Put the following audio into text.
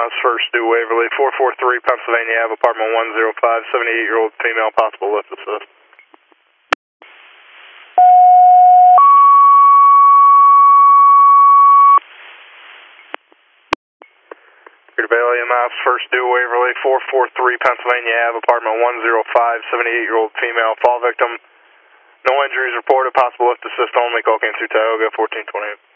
miles, first due Waverly, 443 Pennsylvania Ave, apartment 105, 78-year-old female, possible lift assist. Here to Bailey EMS, first due Waverly, 443 Pennsylvania Ave, apartment 105, 78-year-old female, fall victim. No injuries reported, possible lift assist only, call came through Tioga, 1428.